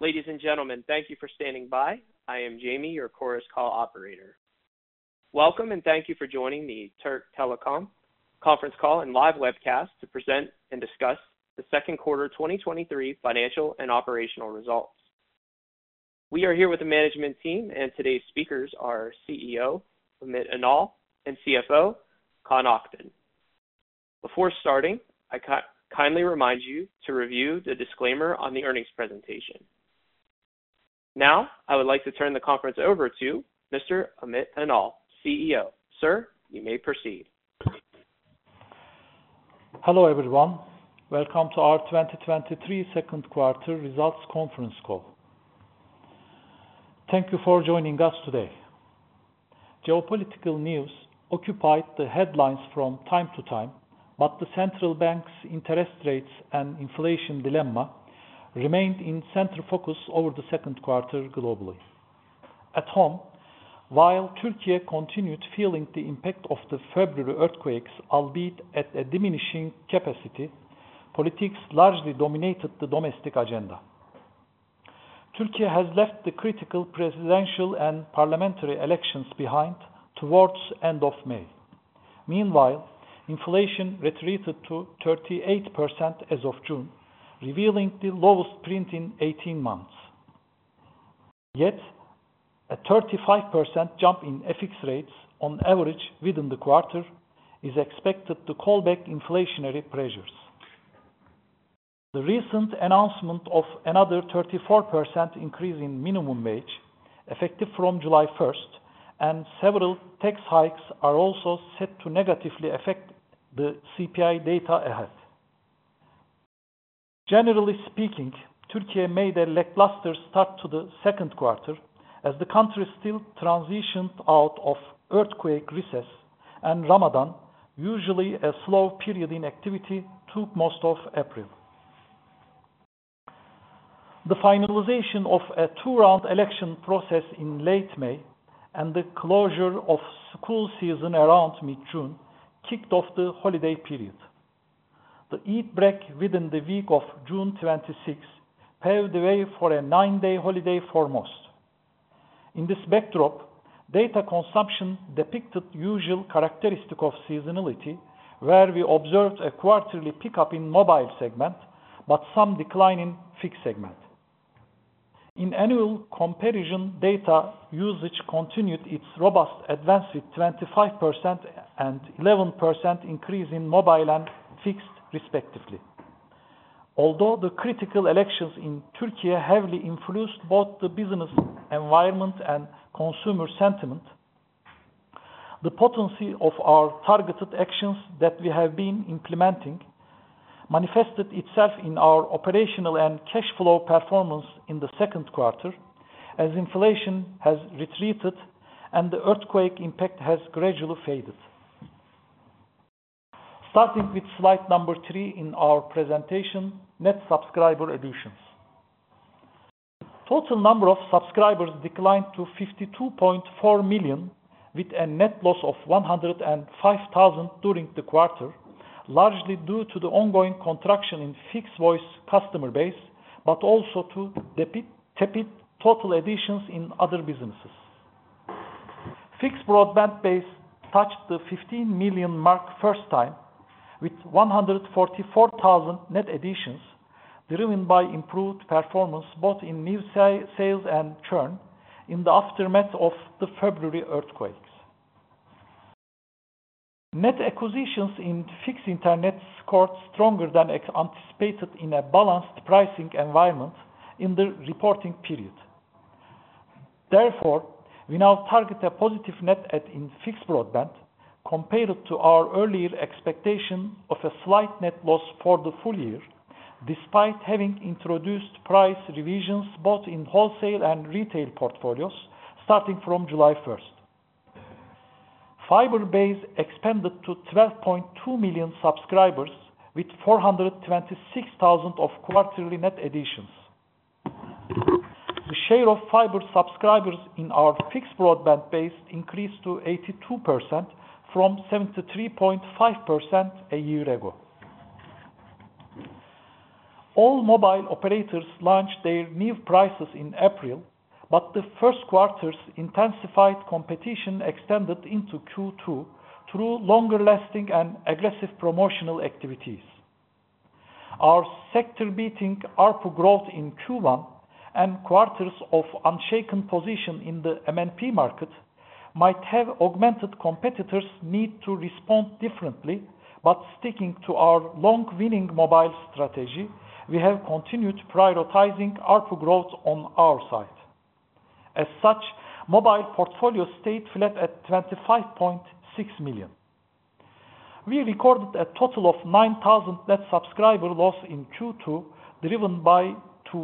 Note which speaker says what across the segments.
Speaker 1: Ladies and gentlemen, thank you for standing by. I am Jamie, your Chorus Call operator. Welcome and thank you for joining the Türk Telekom conference call and live webcast to present and discuss the second quarter 2023 financial and operational results. We are here with the management team, and today's speakers are CEO Umut Önal and CFO Kaan Aktan. Before starting, I kindly remind you to review the disclaimer on the earnings presentation. Now, I would like to turn the conference over to Mr. Umut Önal, CEO. Sir, you may proceed.
Speaker 2: Hello everyone. Welcome to our 2023 second quarter results conference call. Thank you for joining us today. Geopolitical news occupied the headlines from time to time, but the central bank's interest rates and inflation dilemma remained in center focus over the second quarter globally. At home, while Turkey continued feeling the impact of the February earthquakes, albeit at a diminishing capacity, politics largely dominated the domestic agenda. Turkey has left the critical presidential and parliamentary elections behind towards end of May. Meanwhile, inflation retreated to 38% as of June, revealing the lowest print in 18 months. Yet, a 35% jump in FX rates on average within the quarter is expected to call back inflationary pressures. The recent announcement of another 34% increase in minimum wage, effective from July 1st, and several tax hikes are also set to negatively affect the CPI data ahead. Generally speaking, Turkey made a lackluster start to the second quarter as the country still transitioned out of earthquake recess, and Ramadan, usually a slow period in activity, took most of April. The finalization of a two-round election process in late May and the closure of school season around mid-June kicked off the holiday period. The Eid break within the week of June 26 paved the way for a 9-day holiday for most. In this backdrop, data consumption depicted usual characteristic of seasonality, where we observed a quarterly pickup in mobile segment, but some decline in fixed segment. In annual comparison, data usage continued its robust advance with 25% and 11% increase in mobile and fixed respectively. Although the critical elections in Turkey heavily influenced both the business environment and consumer sentiment, the potency of our targeted actions that we have been implementing manifested itself in our operational and cash flow performance in the second quarter, as inflation has retreated and the earthquake impact has gradually faded. Starting with slide number 3 in our presentation, net subscriber additions. Total number of subscribers declined to 52.4 million, with a net loss of 105,000 during the quarter, largely due to the ongoing contraction in fixed voice customer base, but also to tepid total additions in other businesses. Fixed broadband base touched the 15 million mark first time, with 144,000 net additions, driven by improved performance both in new sales and churn in the aftermath of the February earthquakes. Net acquisitions in fixed internet scored stronger than anticipated in a balanced pricing environment in the reporting period. Therefore, we now target a positive net add in fixed broadband, compared to our earlier expectation of a slight net loss for the full year, despite having introduced price revisions both in wholesale and retail portfolios starting from July 1st. Fiber base expanded to 12.2 million subscribers with 426,000 of quarterly net additions. The share of fiber subscribers in our fixed broadband base increased to 82% from 73.5% a year ago. All mobile operators launched their new prices in April, but the first quarter's intensified competition extended into Q2 through longer-lasting and aggressive promotional activities. Our sector-beating ARPU growth in Q1 and quarters of unshaken position in the MNP market might have augmented competitors' need to respond differently, but sticking to our long-winning mobile strategy, we have continued prioritizing ARPU growth on our side. As such, mobile portfolio stayed flat at 25.6 million. We recorded a total of 9,000 net subscriber loss in Q2, driven by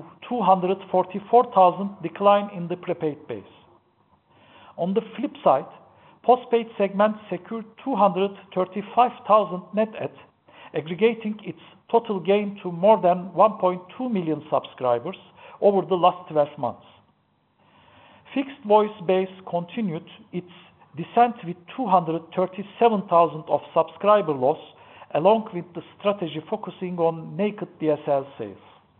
Speaker 2: 244,000 decline in the prepaid base. On the flip side, postpaid segment secured 235,000 net adds, aggregating its total gain to more than 1.2 million subscribers over the last 12 months. Fixed voice base continued its descent with 237,000 of subscriber loss, along with the strategy focusing on naked DSL sales.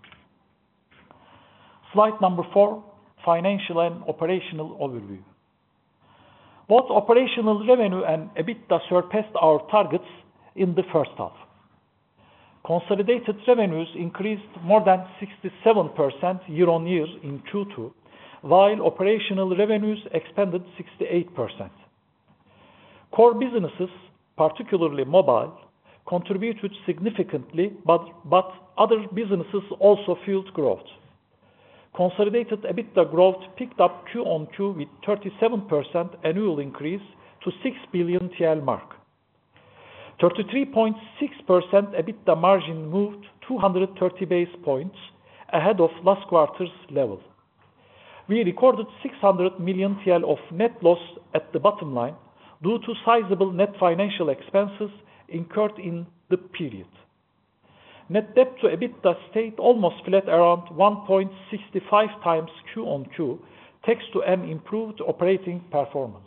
Speaker 2: Slide number 4, financial and operational overview. Both operational revenue and EBITDA surpassed our targets in the first half. Consolidated revenues increased more than 67% year-on-year in Q2, while operational revenues expanded 68%. Core businesses, particularly mobile, contributed significantly, but other businesses also fueled growth. Consolidated EBITDA growth picked up Q-on-Q with 37% annual increase to 6 billion TL mark. 33.6% EBITDA margin moved 230 basis points ahead of last quarter's level. We recorded 600 million TL of net loss at the bottom line due to sizable net financial expenses incurred in the period. Net debt to EBITDA stayed almost flat around 1.65 times Q-on-Q, thanks to an improved operating performance.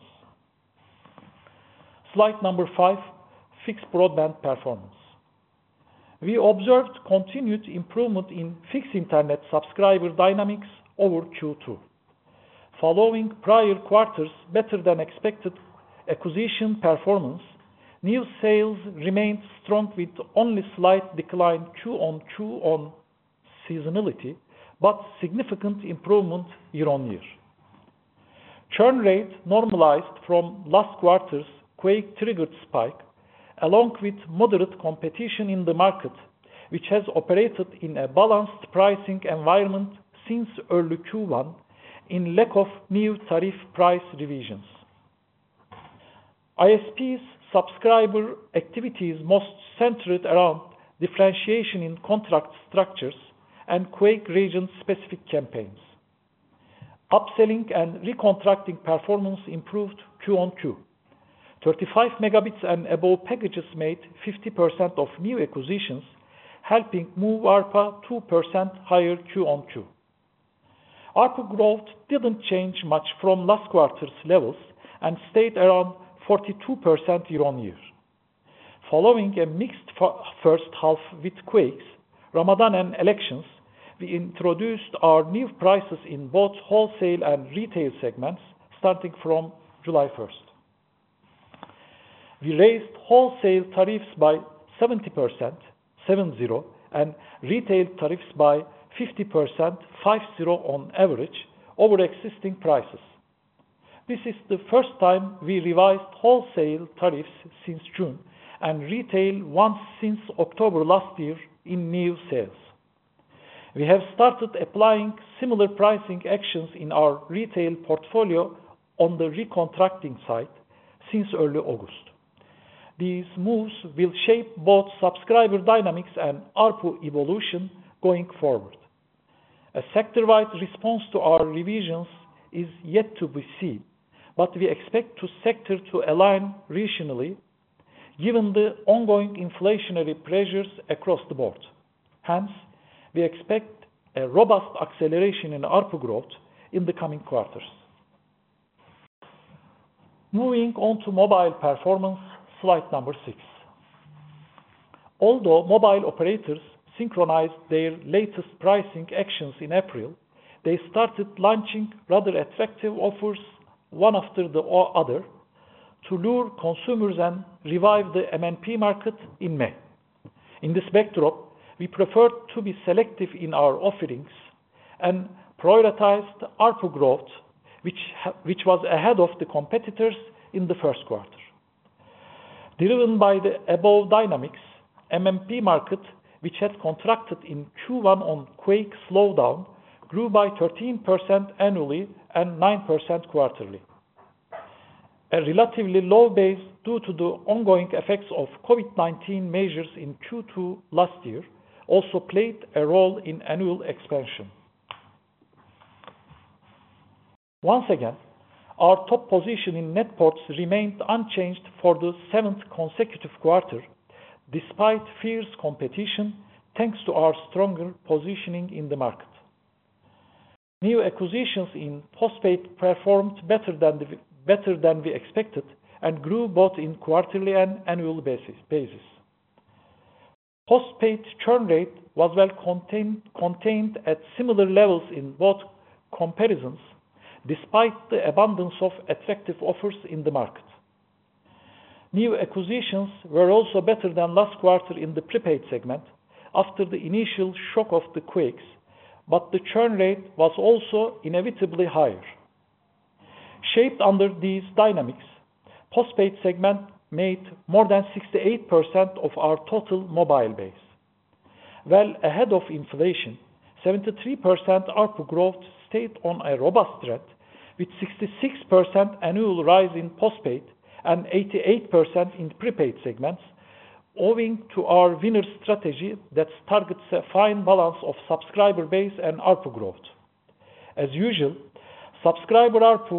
Speaker 2: Slide number 5, fixed broadband performance. We observed continued improvement in fixed internet subscriber dynamics over Q2. Following prior quarters better than expected acquisition performance, new sales remained strong with only slight decline Q-on-Q on seasonality, but significant improvement year-on-year. Churn rate normalized from last quarter's quake-triggered spike, along with moderate competition in the market, which has operated in a balanced pricing environment since early Q1 in lack of new tariff price revisions. ISP's subscriber activities most centered around differentiation in contract structures and quake region-specific campaigns. Upselling and recontracting performance improved Q-on-Q. 35 megabits and above packages made 50% of new acquisitions, helping move ARPA 2% higher Q-on-Q. ARPU growth didn't change much from last quarter's levels and stayed around 42% year-on-year. Following a mixed first half with quakes, Ramadan and elections, we introduced our new prices in both wholesale and retail segments starting from July 1st. We raised wholesale tariffs by 70%, 70, and retail tariffs by 50%, 50 on average, over existing prices. This is the first time we revised wholesale tariffs since June and retail once since October last year in new sales. We have started applying similar pricing actions in our retail portfolio on the recontracting side since early August. These moves will shape both subscriber dynamics and ARPU evolution going forward. A sector-wide response to our revisions is yet to be seen, but we expect the sector to align regionally given the ongoing inflationary pressures across the board. Hence, we expect a robust acceleration in ARPU growth in the coming quarters. Moving on to mobile performance, slide number 6. Although mobile operators synchronized their latest pricing actions in April, they started launching rather attractive offers one after the other to lure consumers and revive the MNP market in May. In this backdrop, we preferred to be selective in our offerings and prioritized ARPU growth, which was ahead of the competitors in the first quarter. Driven by the above dynamics, MNP market, which had contracted in Q1 on Quake slowdown, grew by 13% annually and 9% quarterly. A relatively low base due to the ongoing effects of COVID-19 measures in Q2 last year also played a role in annual expansion. Once again, our top position in net ports remained unchanged for the 7th consecutive quarter, despite fierce competition, thanks to our stronger positioning in the market. New acquisitions in postpaid performed better than we expected and grew both in quarterly and annual basis. Postpaid churn rate was well contained at similar levels in both comparisons, despite the abundance of attractive offers in the market. New acquisitions were also better than last quarter in the prepaid segment after the initial shock of the quakes, but the churn rate was also inevitably higher. Shaped under these dynamics, postpaid segment made more than 68% of our total mobile base. Well ahead of inflation, 73% ARPU growth stayed on a robust trend, with 66% annual rise in postpaid and 88% in prepaid segments, owing to our winner strategy that targets a fine balance of subscriber base and ARPU growth. As usual, subscriber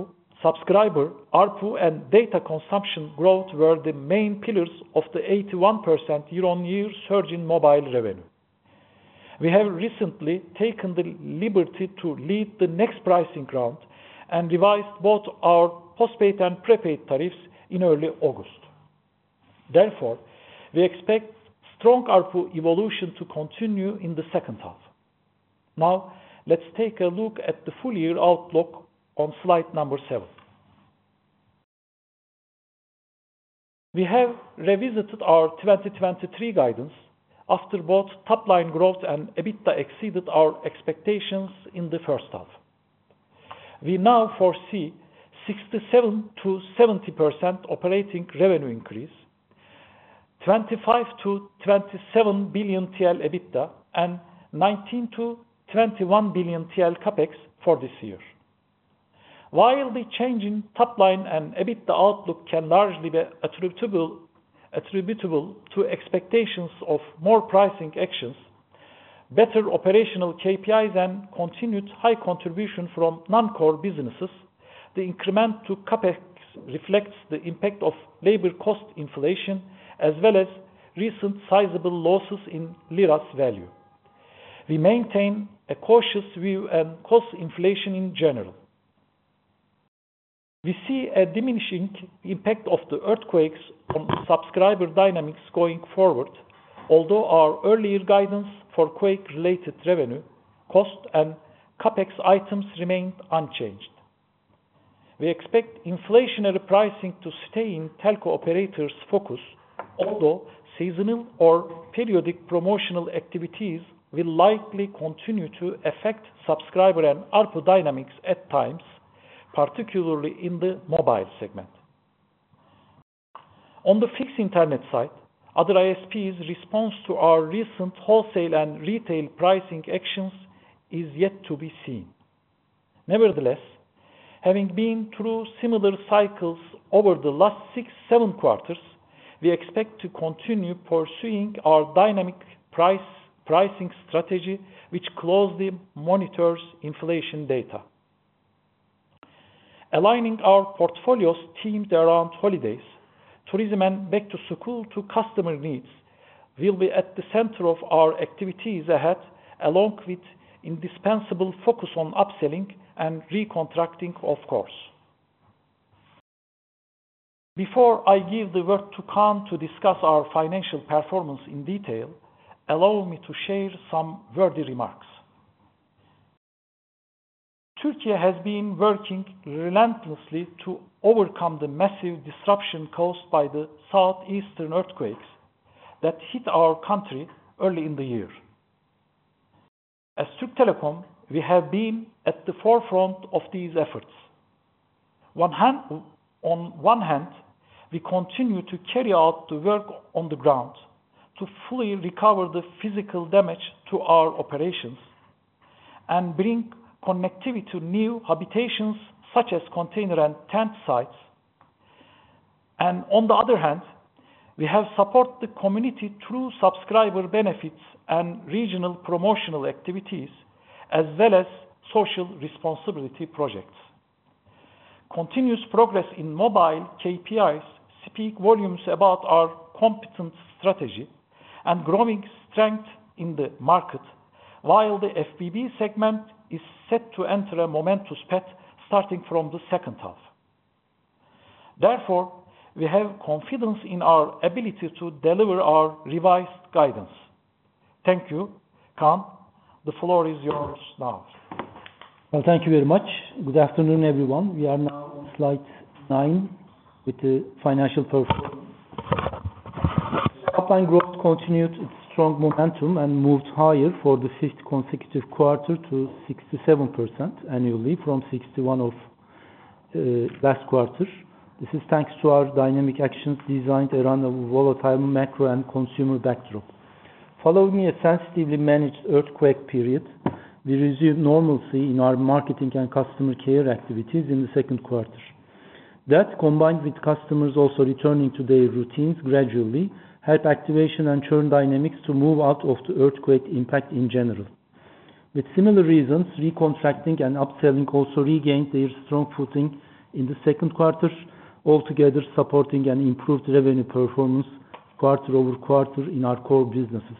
Speaker 2: ARPU and data consumption growth were the main pillars of the 81% year-on-year surge in mobile revenue. We have recently taken the liberty to lead the next pricing round and revised both our postpaid and prepaid tariffs in early August. Therefore, we expect strong ARPU evolution to continue in the second half. Now, let's take a look at the full year outlook on slide number 7. We have revisited our 2023 guidance after both top-line growth and EBITDA exceeded our expectations in the first half. We now foresee 67 to 70% operating revenue increase, 25 to 27 billion TL EBITDA, and 19 to 21 billion TL CapEx for this year. While the change in top line and EBITDA outlook can largely be attributable to expectations of more pricing actions, better operational KPIs, and continued high contribution from non-core businesses, the increment to CapEx reflects the impact of labor cost inflation as well as recent sizable losses in lira's value. We maintain a cautious view on cost inflation in general. We see a diminishing impact of the earthquakes on subscriber dynamics going forward, although our earlier guidance for quake-related revenue, cost, and CapEx items remained unchanged. We expect inflationary pricing to stay in telco operators' focus, although seasonal or periodic promotional activities will likely continue to affect subscriber and ARPU dynamics at times, particularly in the mobile segment. On the fixed internet side, other ISP's response to our recent wholesale and retail pricing actions is yet to be seen. Nevertheless, having been through similar cycles over the last 6-7 quarters, we expect to continue pursuing our dynamic pricing strategy, which closely monitors inflation data. Aligning our portfolios themed around holidays, tourism, and back to school to customer needs will be at the center of our activities ahead, along with indispensable focus on upselling and recontracting, of course. Before I give the word to Kaan to discuss our financial performance in detail, allow me to share some worthy remarks. Turkey has been working relentlessly to overcome the massive disruption caused by the southeastern earthquakes that hit our country early in the year. As Türk Telekom, we have been at the forefront of these efforts. On one hand, we continue to carry out the work on the ground to fully recover the physical damage to our operations and bring connectivity to new habitations such as container and tent sites. And on the other hand, we have supported the community through subscriber benefits and regional promotional activities, as well as social responsibility projects. Continuous progress in mobile KPIs speak volumes about our competent strategy and growing strength in the market, while the FBB segment is set to enter a momentous path starting from the second half. Therefore, we have confidence in our ability to deliver our revised guidance. Thank you. Kaan, the floor is yours now.
Speaker 3: Well, thank you very much. Good afternoon, everyone. We are now on slide 9 with the financial performance. Top-line growth continued its strong momentum and moved higher for the 5th consecutive quarter to 67% annually from 61% of last quarter. This is thanks to our dynamic actions designed around a volatile macro and consumer backdrop. Following a sensitively managed earthquake period, we resumed normalcy in our marketing and customer care activities in the second quarter. That, combined with customers also returning to their routines gradually, helped activation and churn dynamics to move out of the earthquake impact in general. With similar reasons, recontracting and upselling also regained their strong footing in the second quarter, altogether supporting an improved revenue performance quarter over quarter in our core businesses.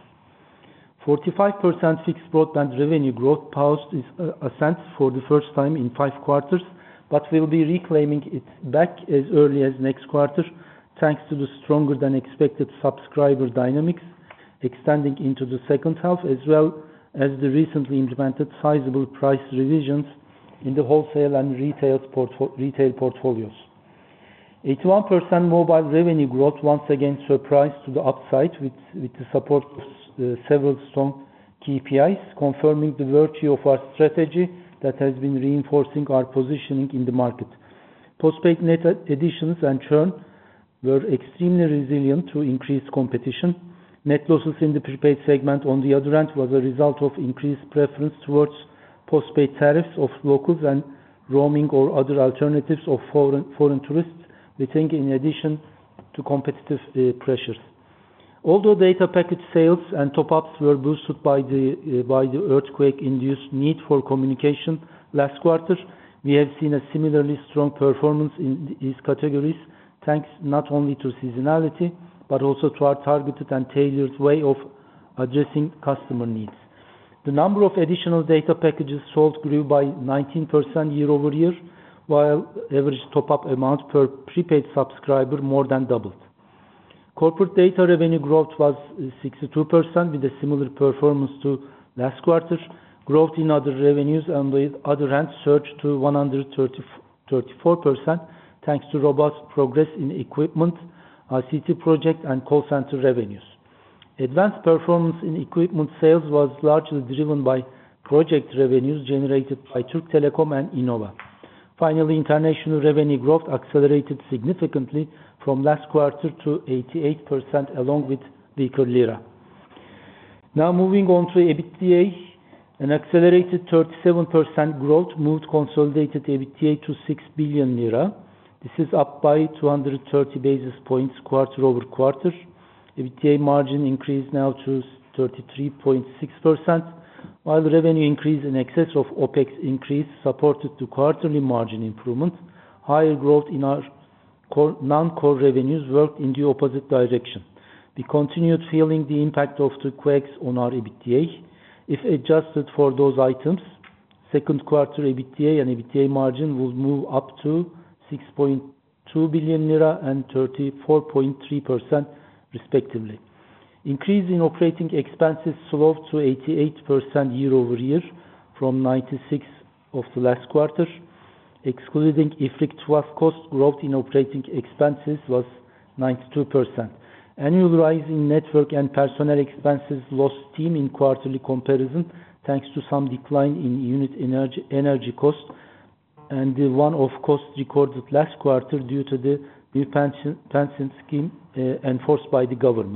Speaker 3: 45% fixed broadband revenue growth paused its ascent for the first time in 5 quarters, but will be reclaiming it back as early as next quarter, thanks to the stronger than expected subscriber dynamics extending into the second half, as well as the recently implemented sizable price revisions in the wholesale and retail portfolios. 81% mobile revenue growth once again surprised to the upside with the support of several strong KPIs, confirming the virtue of our strategy that has been reinforcing our positioning in the market. Postpaid net additions and churn were extremely resilient to increased competition. Net losses in the prepaid segment, on the other hand, was a result of increased preference towards postpaid tariffs of locals and roaming or other alternatives of foreign tourists, in addition to competitive pressures. Although data package sales and top-ups were boosted by the earthquake-induced need for communication last quarter, we have seen a similarly strong performance in these categories, thanks not only to seasonality, but also to our targeted and tailored way of addressing customer needs. The number of additional data packages sold grew by 19% year over year, while average top-up amount per prepaid subscriber more than doubled. Corporate data revenue growth was 62% with a similar performance to last quarter. Growth in other revenues, on the other hand, surged to 134% thanks to robust progress in equipment, ICT project and call center revenues. Advanced performance in equipment sales was largely driven by project revenues generated by Türk Telekom and Innova. Finally, international revenue growth accelerated significantly from last quarter to 88% along with weaker lira. Now moving on to EBITDA, an accelerated 37% growth moved consolidated EBITDA to 6 billion lira. This is up by 230 basis points quarter over quarter. EBITDA margin increased now to 33.6%, while the revenue increase in excess of OPEX increase supported the quarterly margin improvement. Higher growth in our non-core revenues worked in the opposite direction. We continued feeling the impact of the quakes on our EBITDA. If adjusted for those items, second quarter EBITDA and EBITDA margin will move up to 6.2 billion lira and 34.3% respectively. Increase in operating expenses slowed to 88% year-over-year from 96% of the last quarter. Excluding IFRIC 12 cost, growth in operating expenses was 92%. Annual rise in network and personnel expenses lost steam in quarterly comparison, thanks to some decline in unit energy cost and the one-off cost recorded last quarter due to the new pension scheme enforced by the government.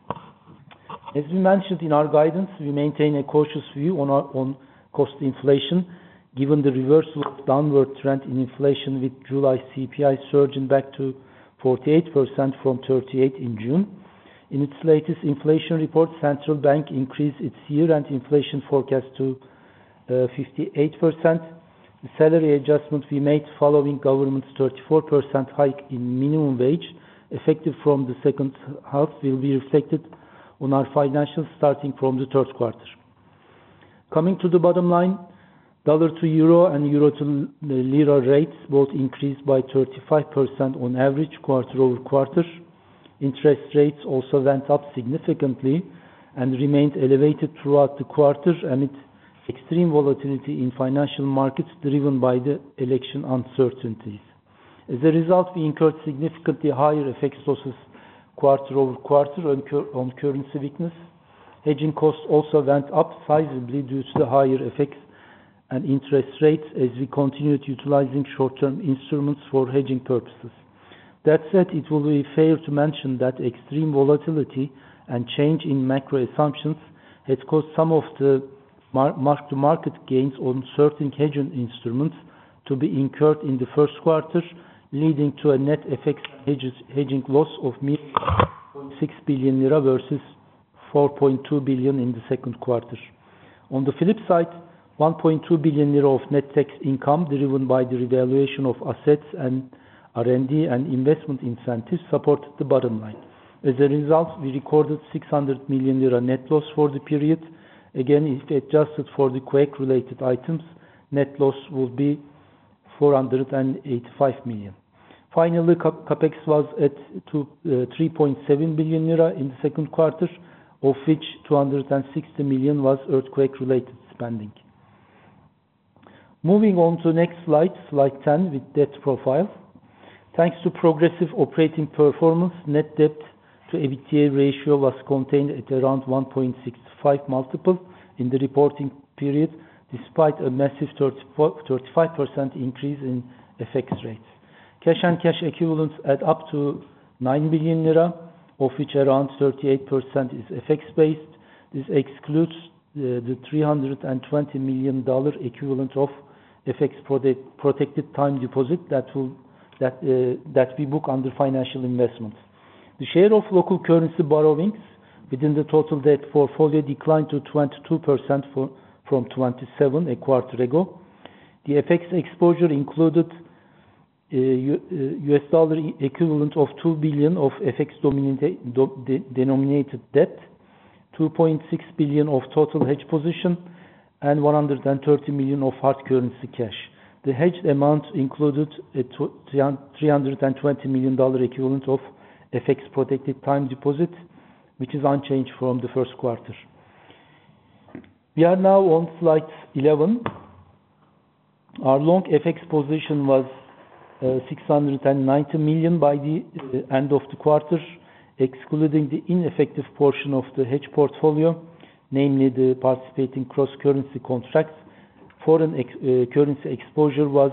Speaker 3: As we mentioned in our guidance, we maintain a cautious view on cost inflation, given the reversal of downward trend in inflation, with July CPI surging back to 48% from 38% in June. In its latest inflation report, Central Bank increased its year-end inflation forecast to 58%. The salary adjustment we made following government's 34% hike in minimum wage, effective from the second half, will be reflected on our financials starting from the third quarter. Coming to the bottom line, dollar to euro and euro to lira rates both increased by 35% on average quarter-over-quarter. Interest rates also went up significantly and remained elevated throughout the quarter amid extreme volatility in financial markets driven by the election uncertainties. As a result, we incurred significantly higher FX losses quarter-over-quarter on currency weakness. Hedging costs also went up sizably due to the higher FX and interest rates as we continued utilizing short-term instruments for hedging purposes. That said, it will be fair to mention that extreme volatility and change in macro assumptions has caused some of the mark-to-market gains on certain hedging instruments to be incurred in the first quarter, leading to a net FX hedging loss of 0.6 billion lira versus 4.2 billion in the second quarter. On the flip side, 1.2 billion lira of net tax income driven by the revaluation of assets and R&D and investment incentives supported the bottom line. As a result, we recorded 600 million lira net loss for the period. Again, if adjusted for the quake-related items, net loss will be 485 million. Finally, CAPEX was at 3.7 billion lira in the second quarter, of which 260 million was earthquake-related spending. Moving on to next slide 10, with debt profile. Thanks to progressive operating performance, net debt to EBITDA ratio was contained at around 1.65 multiple in the reporting period, despite a massive 35% increase in FX rates. Cash and cash equivalents add up to 9 billion lira, of which around 38% is FX-based. This excludes the $320 million equivalent of FX protected time deposit that we book under financial investments. The share of local currency borrowings within the total debt portfolio declined to 22% from 27% a quarter ago. The FX exposure included US dollar equivalent of 2 billion of FX denominated debt, 2.6 billion of total hedge position, and 130 million of hard currency cash. The hedged amount included a $320 million equivalent of FX protected time deposit, which is unchanged from the first quarter. We are now on slide 11. Our long FX position was 690 million by the end of the quarter, excluding the ineffective portion of the hedge portfolio, namely the participating cross-currency contracts. Foreign currency exposure was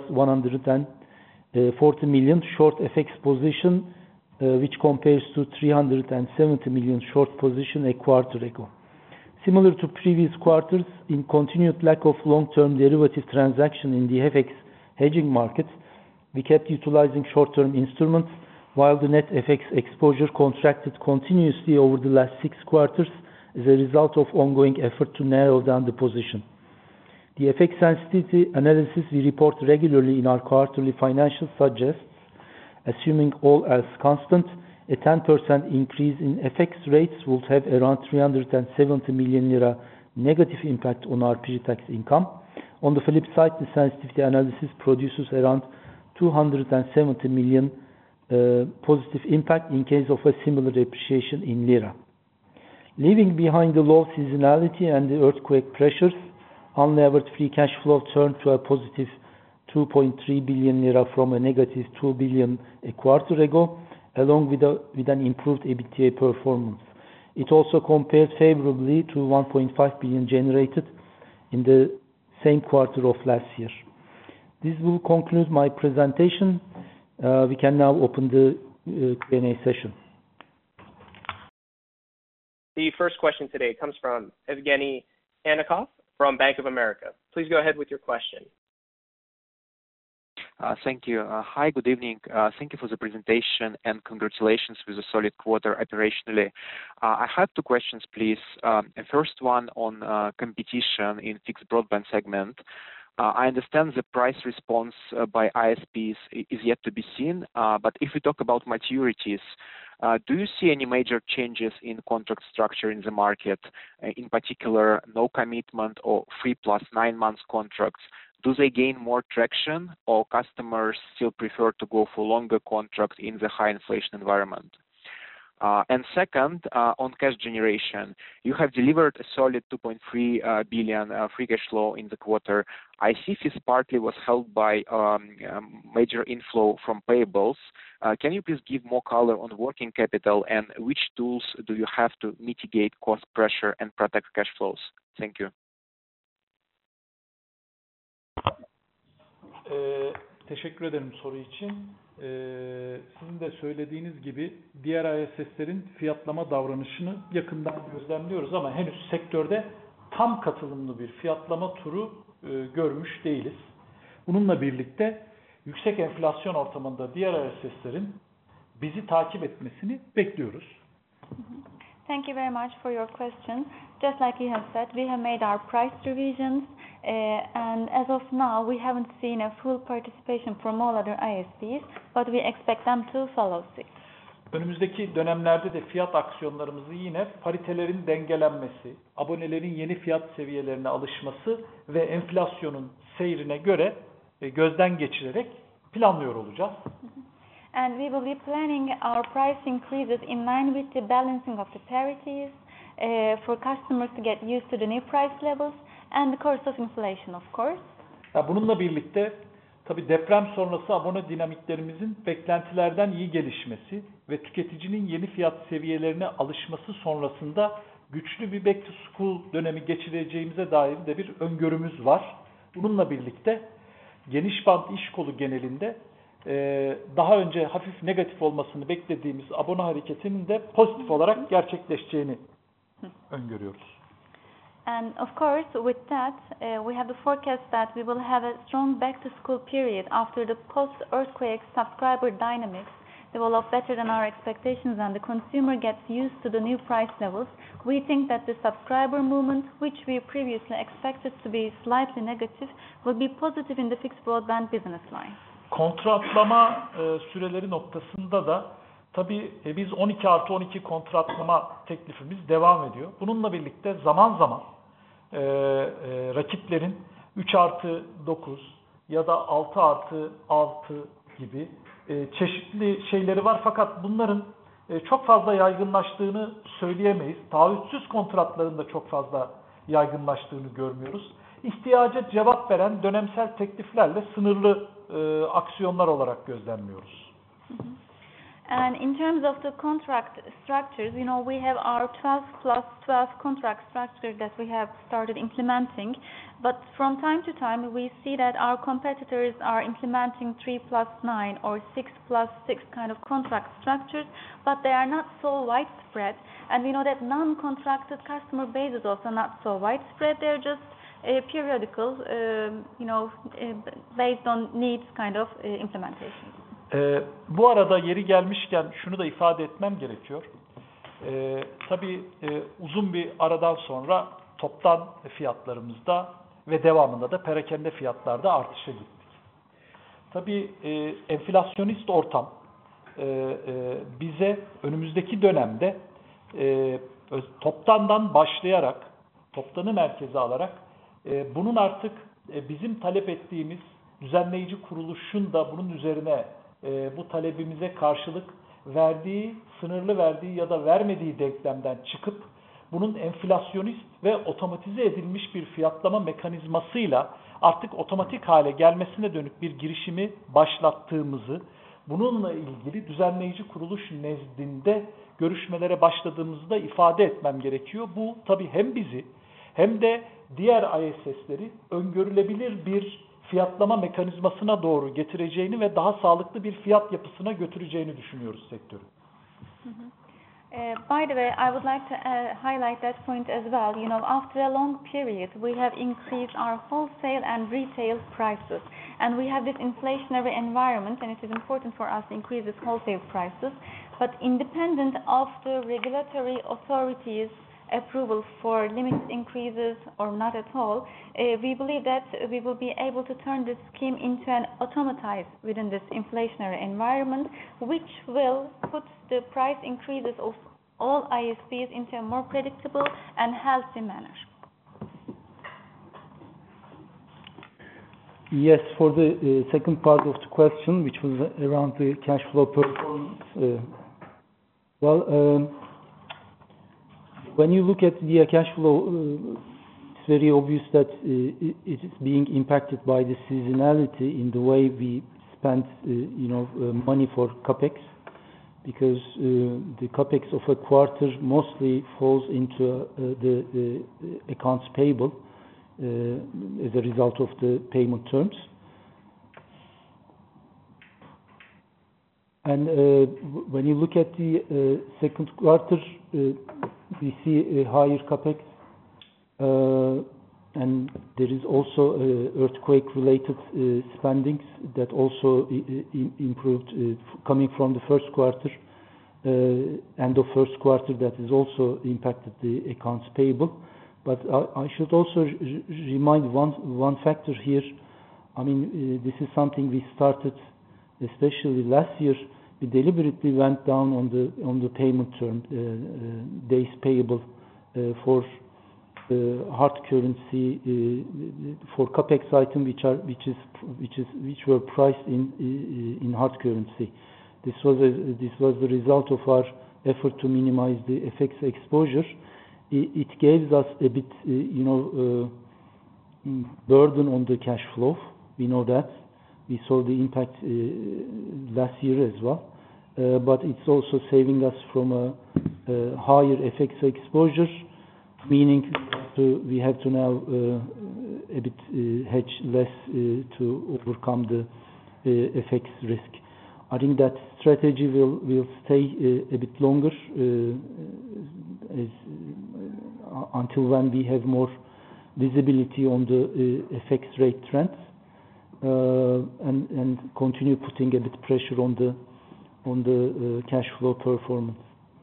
Speaker 3: 140 million short FX position, which compares to 370 million short position a quarter ago. Similar to previous quarters, in continued lack of long-term derivative transaction in the FX hedging market, we kept utilizing short-term instruments, while the net FX exposure contracted continuously over the last 6 quarters as a result of ongoing effort to narrow down the position. The FX sensitivity analysis we report regularly in our quarterly financials suggests, assuming all else constant, a 10% increase in FX rates would have around 370 million lira negative impact on our pre-tax income. On the flip side, the sensitivity analysis produces around 270 million positive impact in case of a similar depreciation in lira. Leaving behind the low seasonality and the earthquake pressures, unlevered free cash flow turned to a positive 2.3 billion lira from a negative 2 billion a quarter ago, along with an improved EBITDA performance. It also compared favorably to 1.5 billion generated in the same quarter of last year. This will conclude my presentation. We can now open the Q&A session.
Speaker 1: The first question today comes from Evgeny Anakov from Bank of America. Please go ahead with your question.
Speaker 4: Thank you. Hi, good evening. Thank you for the presentation and congratulations with a solid quarter operationally. I have two questions, please. First one on competition in fixed broadband segment. I understand the price response by ISPs is yet to be seen, but if we talk about maturities, do you see any major changes in contract structure in the market, in particular, no commitment or 3+9 months contracts? Do they gain more traction or customers still prefer to go for longer contracts in the high inflation environment? And second, on cash generation, you have delivered a solid 2.3 billion free cash flow in the quarter. I see this partly was helped by major inflow from payables. Can you please give more color on working capital and which tools do you have to mitigate cost pressure and protect cash flows? Thank you.
Speaker 2: Teşekkür ederim soru için. Sizin de söylediğiniz gibi diğer ISS'lerin fiyatlama davranışını yakından gözlemliyoruz ama henüz sektörde tam katılımlı bir fiyatlama turu görmüş değiliz. Bununla birlikte yüksek enflasyon ortamında diğer ISS'lerin bizi takip etmesini bekliyoruz.
Speaker 5: Thank you very much for your question. Just like you have said, we have made our price revisions, and as of now, we haven't seen a full participation from all other ISPs, but we expect them to follow suit.
Speaker 2: Önümüzdeki dönemlerde de fiyat aksiyonlarımızı yine paritelerin dengelenmesi, abonelerin yeni fiyat seviyelerine alışması ve enflasyonun seyrine göre gözden geçirerek planlıyor olacağız.
Speaker 5: And we will be planning our price increases in line with the balancing of the parities for customers to get used to the new price levels and the course of inflation, of course.
Speaker 2: Bununla birlikte tabii deprem sonrası abone dinamiklerimizin beklentilerden iyi gelişmesi ve tüketicinin yeni fiyat seviyelerine alışması sonrasında güçlü bir back to school dönemi geçireceğimize dair de bir öngörümüz var. Bununla birlikte geniş bant iş kolu genelinde daha önce hafif negatif olmasını beklediğimiz abone hareketinin de pozitif olarak gerçekleşeceğini öngörüyoruz.
Speaker 5: And of course, with that, we have the forecast that we will have a strong back to school period after the post-earthquake subscriber dynamics develop better than our expectations and the consumer gets used to the new price levels. We think that the subscriber movement, which we previously expected to be slightly negative, will be positive in the fixed broadband business line.
Speaker 2: Kontratlama süreleri noktasında da tabii biz 12+12 kontratlama teklifimiz devam ediyor. Bununla birlikte zaman zaman rakiplerin 3+9 ya da 6+6 gibi çeşitli şeyleri var fakat bunların çok fazla yaygınlaştığını söyleyemeyiz. Taahhütsüz kontratların da çok fazla yaygınlaştığını görmüyoruz. İhtiyaca cevap veren dönemsel tekliflerle sınırlı aksiyonlar olarak gözlemliyoruz.
Speaker 5: And in terms of the contract structures, you know, we have our 12+12 contract structure that we have started implementing. But from time to time, we see that our competitors are implementing 3+9 or 6+6 kind of contract structures, but they are not so widespread. And we know that non-contracted customer base is also not so widespread. They're just periodical, based on needs kind of implementation.
Speaker 2: Bu arada yeri gelmişken şunu da ifade etmem gerekiyor. Tabii uzun bir aradan sonra toptan fiyatlarımızda ve devamında da perakende fiyatlarda artışa gittik. Tabii enflasyonist ortam bize önümüzdeki dönemde toptandan başlayarak, toptanı merkeze alarak bunun artık bizim talep ettiğimiz düzenleyici kuruluşun da bunun üzerine bu talebimize karşılık verdiği, sınırlı verdiği ya da vermediği denklemden çıkıp bunun enflasyonist ve otomatize edilmiş bir fiyatlama mekanizmasıyla artık otomatik hale gelmesine dönük bir girişimi başlattığımızı, bununla ilgili düzenleyici kuruluş nezdinde görüşmelere başladığımızda ifade etmem gerekiyor. Bu tabii hem bizi hem de diğer ISS'leri öngörülebilir bir fiyatlama mekanizmasına doğru getireceğini ve daha sağlıklı bir fiyat yapısına götüreceğini düşünüyoruz sektörü.
Speaker 5: By the way, I would like to highlight that point as well. You know, after a long period, we have increased our wholesale and retail prices. And we have this inflationary environment, and it is important for us to increase these wholesale prices. But independent of the regulatory authorities' approval for limited increases or not at all, we believe that we will be able to turn this scheme into an automatized within this inflationary environment, which will put the price increases of all ISPs into a more predictable and healthy manner.
Speaker 3: Yes, for the second part of the question, which was around the cash flow performance. When you look at the cash flow, it's very obvious that it is being impacted by the seasonality in the way we spend, money for capex, because the capex of a quarter mostly falls into the accounts payable as a result of the payment terms. And when you look at the second quarter, we see a higher capex, and there is also earthquake-related spendings that also improved coming from the first quarter, end of first quarter, that is also impacted the accounts payable. But I should also remind one factor here. I mean, this is something we started, especially last year. We deliberately went down on the payment term, days payable for hard currency for capex item which were priced in hard currency. This was the result of our effort to minimize the FX exposure. It gave us a bit, burden on the cash flow. We know that. We saw the impact last year as well. But it's also saving us from a higher FX exposure, meaning we have to now a bit hedge less to overcome the FX risk. I think that strategy will stay a bit longer until when we have more visibility on the FX rate trends, and continue putting a bit pressure on the cash flow performance.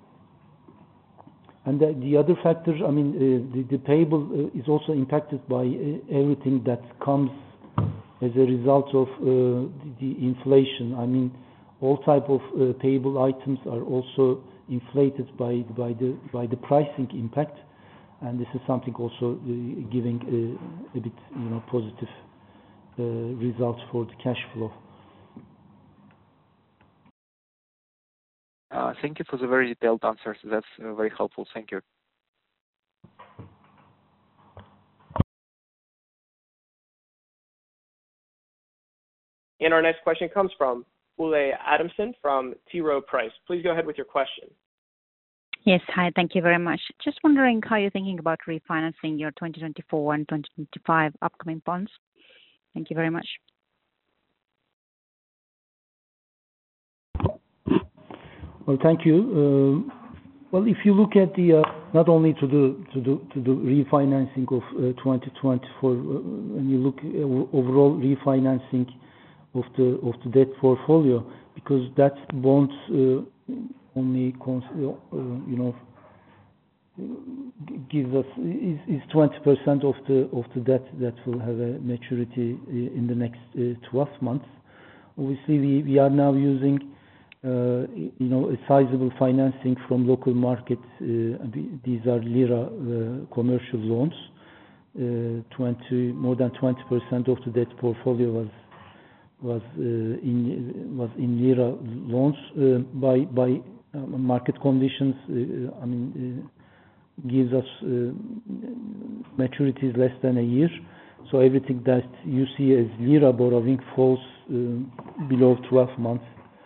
Speaker 3: And the other factor, I mean, the payable is also impacted by everything that comes as a result of the inflation. I mean, all type of payable items are also inflated by the pricing impact, and this is something also giving a bit positive results for the cash flow.
Speaker 4: Thank you for the very detailed answers. That's very helpful. Thank you.
Speaker 1: And our next question comes from Ule Adamson from T. Rowe Price. Please go ahead with your question.
Speaker 6: Yes, hi, thank you very much. Just wondering how you're thinking about refinancing your 2024 and 2025 upcoming bonds. Thank you very much.
Speaker 3: Well, thank you. Well, if you look at the not only to the refinancing of 2024, when you look at overall refinancing of the debt portfolio, because that bonds only gives us is 20% of the debt that will have a maturity in the next 12 months. Obviously, we are now using a sizable financing from local markets. These are lira commercial loans. More than 20% of the debt portfolio was in lira loans. By market conditions, gives us maturities less than a year. So everything that you see as lira borrowing falls below 12 months.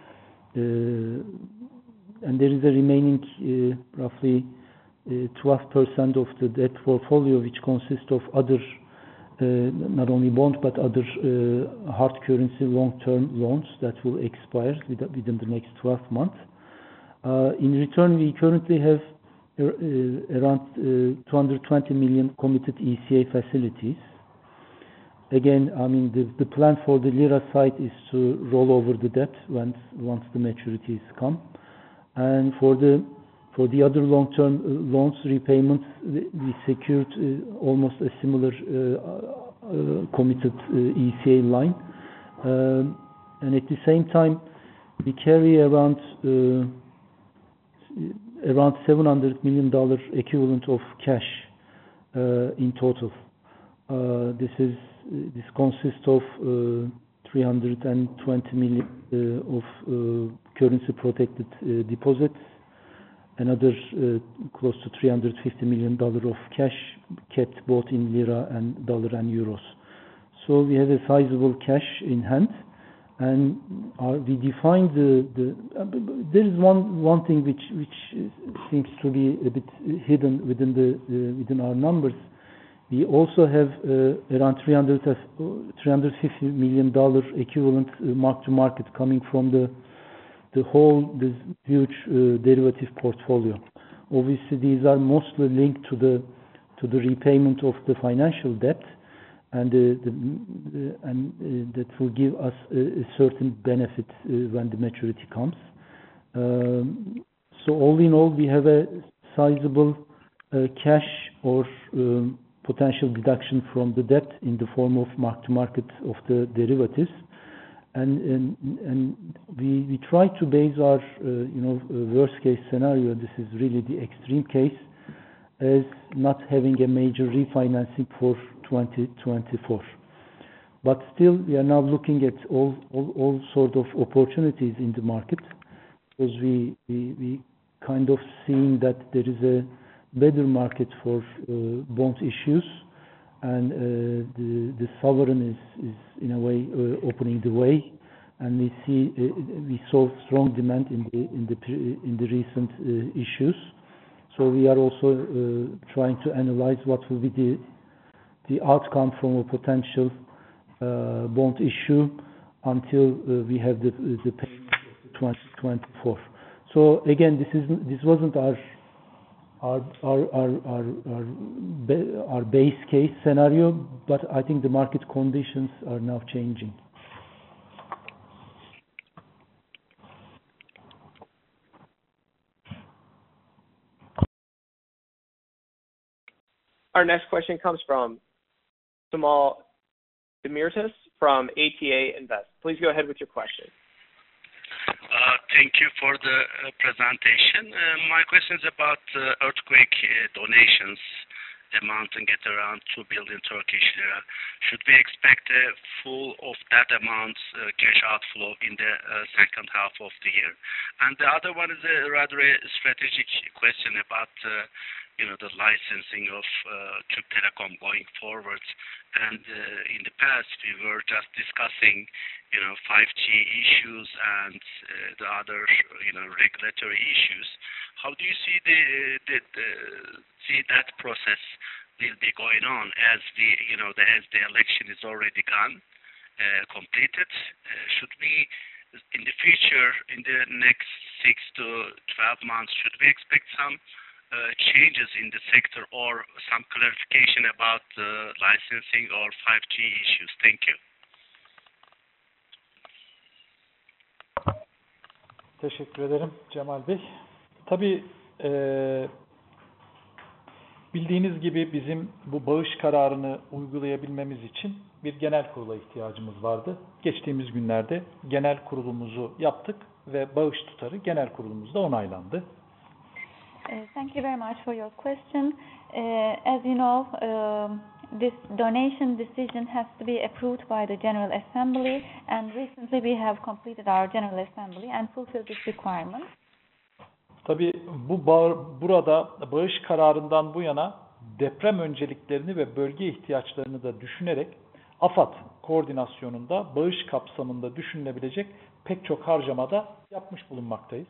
Speaker 3: And there is a remaining roughly 12% of the debt portfolio, which consists of other, not only bonds, but other hard currency long-term loans that will expire within the next 12 months. In return, we currently have around 220 million committed ECA facilities. Again, I mean, the plan for the lira side is to roll over the debt once the maturities come. And for the other long-term loans repayments, we secured almost a similar committed ECA line. And at the same time, we carry around $700 million equivalent of cash in total. This consists of 320 million of currency protected deposits, another close to $350 million of cash kept both in lira and dollar and euros. So we have a sizable cash in hand, and we define there is one thing which seems to be a bit hidden within our numbers. We also have around $350 million equivalent mark to market coming from this huge derivative portfolio. Obviously, these are mostly linked to the repayment of the financial debt, and that will give us a certain benefit when the maturity comes. So all in all, we have a sizable cash or potential deduction from the debt in the form of mark to market of the derivatives. And we try to base our worst case scenario. This is really the extreme case, as not having a major refinancing for 2024. But still, we are now looking at all sort of opportunities in the market, because we kind of seeing that there is a better market for bond issues, and the sovereign is in a way opening the way, and we saw strong demand in the recent issues. So we are also trying to analyze what will be the outcome from a potential bond issue until we have the payment of 2024. So again, this wasn't our base case scenario, but I think the market conditions are now changing.
Speaker 1: Our next question comes from Cemal Demirtas from ATA Invest. Please go ahead with your question.
Speaker 7: Thank you for the presentation. My question is about earthquake donations amounting at around 2 billion Turkish lira. Should we expect a full of that amount cash outflow in the second half of the year? And the other one is a rather strategic question about the licensing of Türk Telekom going forward. And in the past, we were just discussing 5G issues and the other regulatory issues. How do you see see that process will be going on as as the election is already gone, completed? Should we in the future, in the next 6 to 12 months, should we expect some changes in the sector or some clarification about licensing or 5G issues? Thank you.
Speaker 2: Teşekkür ederim Cemal Bey. Tabii bildiğiniz gibi bizim bu bağış kararını uygulayabilmemiz için bir genel kurula ihtiyacımız vardı. Geçtiğimiz günlerde genel kurulumuzu yaptık ve bağış tutarı genel kurulumuzda onaylandı.
Speaker 5: Thank you very much for your question. As you know, this donation decision has to be approved by the General Assembly, and recently we have completed our General Assembly and fulfilled this requirement.
Speaker 2: Tabii burada bağış kararından bu yana deprem önceliklerini ve bölge ihtiyaçlarını da düşünerek AFAD koordinasyonunda bağış kapsamında düşünülebilecek pek çok harcamada yapmış bulunmaktayız.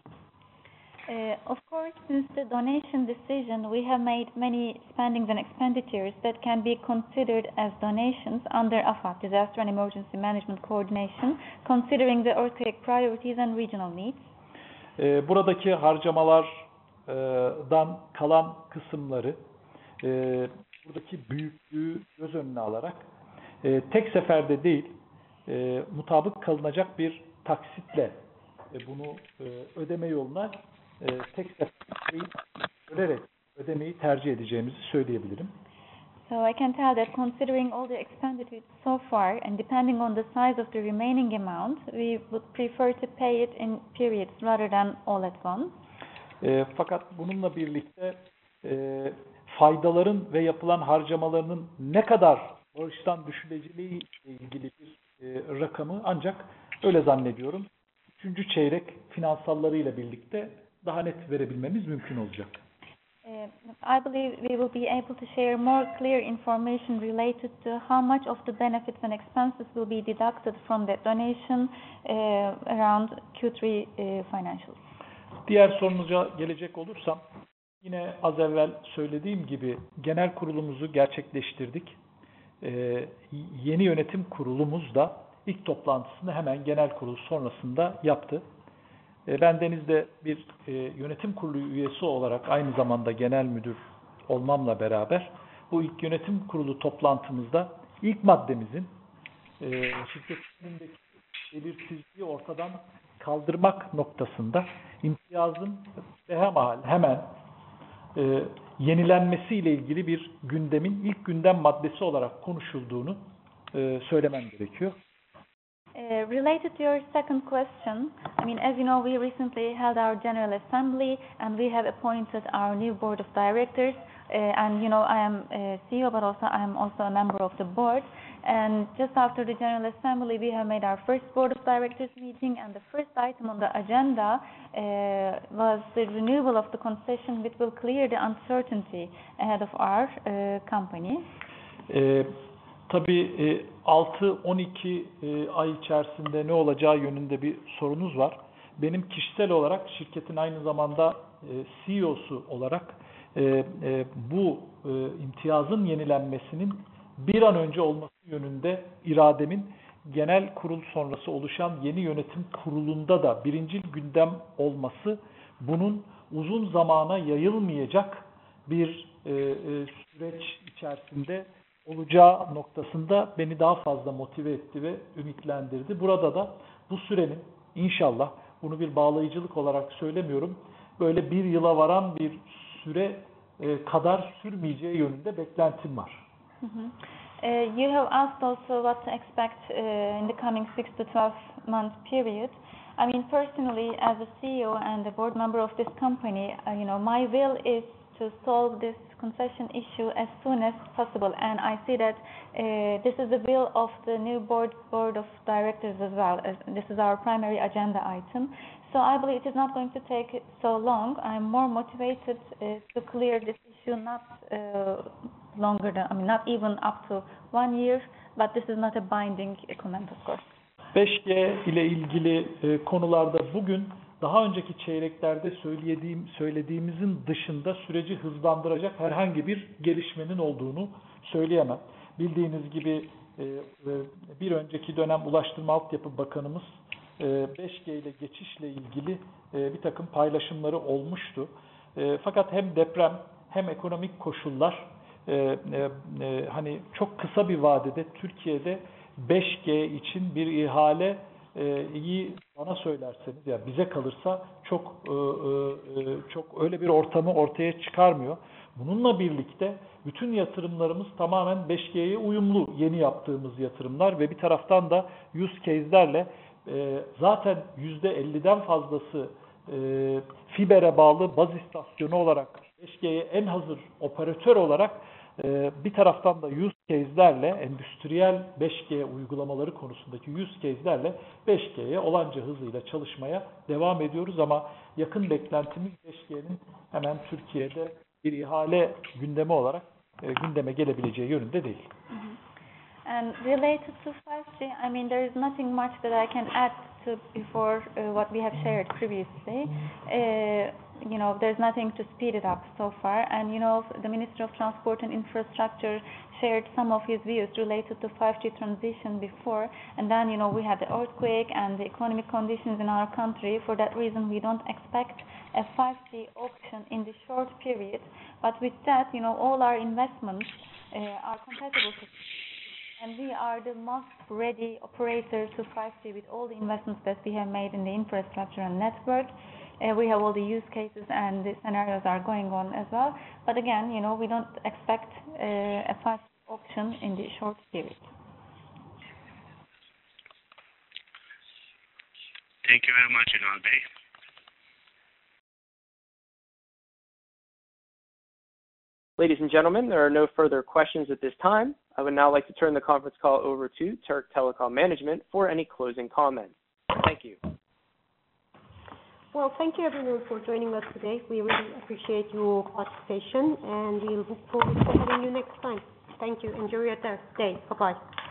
Speaker 5: Of course, since the donation decision, we have made many spendings and expenditures that can be considered as donations under AFAD, Disaster and Emergency Management Coordination, considering the earthquake priorities and regional needs.
Speaker 2: Buradaki harcamalardan kalan kısımları buradaki büyüklüğü göz önüne alarak tek seferde değil, mutabık kalınacak bir taksitle bunu ödeme yoluna tek seferde bölerek ödemeyi tercih edeceğimizi söyleyebilirim.
Speaker 5: So I can tell that considering all the expenditures so far and depending on the size of the remaining amount, we would prefer to pay it in periods rather than all at once.
Speaker 2: Fakat bununla birlikte faydaların ve yapılan harcamalarının ne kadar bağıştan düşüleceği ile ilgili bir rakamı ancak öyle zannediyorum 3. çeyrek finansallarıyla birlikte daha net verebilmemiz mümkün olacak.
Speaker 5: I believe we will be able to share more clear information related to how much of the benefits and expenses will be deducted from that donation around Q3 financials.
Speaker 2: Diğer sorunuza gelecek olursam, yine az evvel söylediğim gibi genel kurulumuzu gerçekleştirdik. Yeni yönetim kurulumuz da ilk toplantısını hemen genel kurul sonrasında yaptı. Ben Deniz'de bir yönetim kurulu üyesi olarak aynı zamanda genel müdür olmamla beraber bu ilk yönetim kurulu toplantımızda ilk maddemizin şirketindeki belirsizliği ortadan kaldırmak noktasında imtiyazın hemen yenilenmesiyle ilgili bir gündemin ilk gündem maddesi olarak konuşulduğunu söylemem gerekiyor.
Speaker 5: Related to your second question, I mean, as you know, we recently held our General Assembly and we have appointed our new Board of Directors. And, you know, I am CEO, but also I am also a member of the board. And just after the General Assembly, we have made our first Board of Directors meeting, and the first item on the agenda was the renewal of the concession, which will clear the uncertainty ahead of our company.
Speaker 2: Tabii 6-12 ay içerisinde ne olacağı yönünde bir sorunuz var. Benim kişisel olarak şirketin aynı zamanda CEO'su olarak bu imtiyazın yenilenmesinin bir an önce olması yönünde irademin genel kurul sonrası oluşan yeni yönetim kurulunda da birincil gündem olması, bunun uzun zamana yayılmayacak bir süreç içerisinde olacağı noktasında beni daha fazla motive etti ve ümitlendirdi. Burada da bu sürenin inşallah, bunu bir bağlayıcılık olarak söylemiyorum, böyle bir yıla varan bir süre kadar sürmeyeceği yönünde beklentim var.
Speaker 5: You have asked also what to expect in the coming 6 to 12 month period. I mean, personally, as a CEO and a board member of this company, you know, my will is to solve this concession issue as soon as possible, and I see that this is the will of the new board of directors as well. This is our primary agenda item, so I believe it is not going to take so long. I'm more motivated to clear this issue, not longer than, I mean, not even up to 1 year, but this is not a binding comment, of course.
Speaker 2: 5G ile ilgili konularda bugün daha önceki çeyreklerde söylediğimizin dışında süreci hızlandıracak herhangi bir gelişmenin olduğunu söyleyemem. Bildiğiniz gibi bir önceki dönem Ulaştırma Altyapı Bakanımız 5G ile geçişle ilgili bir takım paylaşımları olmuştu. Fakat hem deprem hem ekonomik koşullar hani çok kısa bir vadede Türkiye'de 5G için bir ihale iyi bana söylerseniz, ya bize kalırsa çok öyle bir ortamı ortaya çıkarmıyor. Bununla birlikte bütün yatırımlarımız tamamen 5G'ye uyumlu yeni yaptığımız yatırımlar ve bir taraftan da use case'lerle zaten %50'den fazlası fibere bağlı baz istasyonu olarak 5G'ye en hazır operatör olarak Bir taraftan da use case'lerle, endüstriyel 5G uygulamaları konusundaki use case'lerle 5G'ye olanca hızıyla çalışmaya devam ediyoruz ama yakın beklentimiz 5G'nin hemen Türkiye'de bir ihale gündemi olarak gündeme gelebileceği yönünde değil.
Speaker 5: And related to 5G, I mean, there is nothing much that I can add to before what we have shared previously. There's nothing to speed it up so far. And, the Minister of Transport and Infrastructure shared some of his views related to 5G transition before. And then, we had the earthquake and the economic conditions in our country. For that reason, we don't expect a 5G option in the short period. But with that, all our investments are compatible to, and we are the most ready operator to 5G with all the investments that we have made in the infrastructure and network. We have all the use cases and the scenarios are going on as well. But again, we don't expect a 5G option in the short period.
Speaker 7: Thank you very much, Ünal Bey.
Speaker 1: Ladies and gentlemen, there are no further questions at this time. I would now like to turn the conference call over to Türk Telekom management for any closing comments. Thank you.
Speaker 8: Well, thank you everyone for joining us today. We really appreciate your participation and we look forward to having you next time. Thank you. Enjoy your day. Bye-bye.